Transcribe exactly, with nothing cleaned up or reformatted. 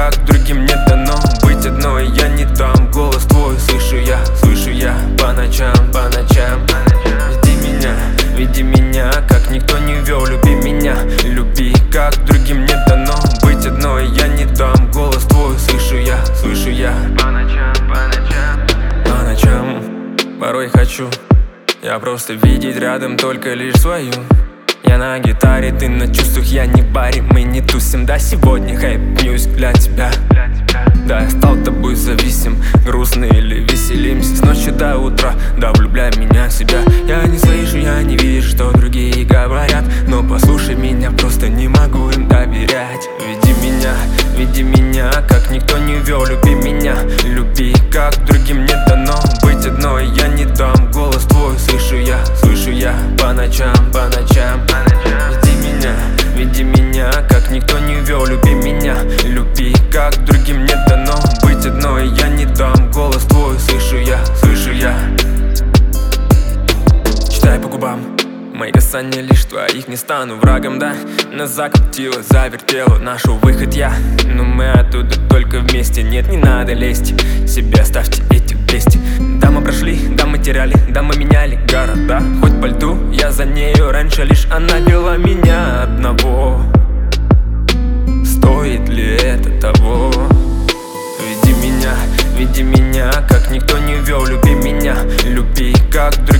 как другим не дано быть одной, я не там. Голос твой слышу я, слышу я по ночам, по ночам. Веди меня, веди меня, как никто не вел. Люби меня, люби, как другим не дано быть одной, я не там. Голос твой слышу я, слышу я по ночам, по ночам, по ночам. Порой хочу я просто видеть рядом только лишь свою. Я на гитаре, ты на чувствах, я не в баре. Мы не тусим, да, сегодня хайпнюсь для тебя. Да, я стал тобой зависим, грустно или веселимся с ночи до утра, да, влюбляй меня в себя. Я не слышу, я не вижу, что другие говорят, но послушай меня, просто не могу им доверять. Веди меня, веди меня, как никто не вел. Люби меня, люби, как другим не дано быть одной, я не дам. Голос твой слышу я, слышу я по ночам, по ночам. Веди меня, веди меня, как никто не вел. Люби меня, люби, как другим не дано быть одной, я не дам. Голос твой слышу я, слышу я. Читай по губам мои касания, лишь твоих не стану врагом, да. Нас закрутило, завертело, нашел выход я, но мы оттуда только вместе. Нет, не надо лезть, себе оставьте эти двести. Да, мы прошли, да, мы теряли, да, мы меняли города. Хоть по льду, я за нею, раньше лишь она вела меня одного. Стоит ли это того? Веди меня, веди меня, как никто не вел. Люби меня, люби, как другие.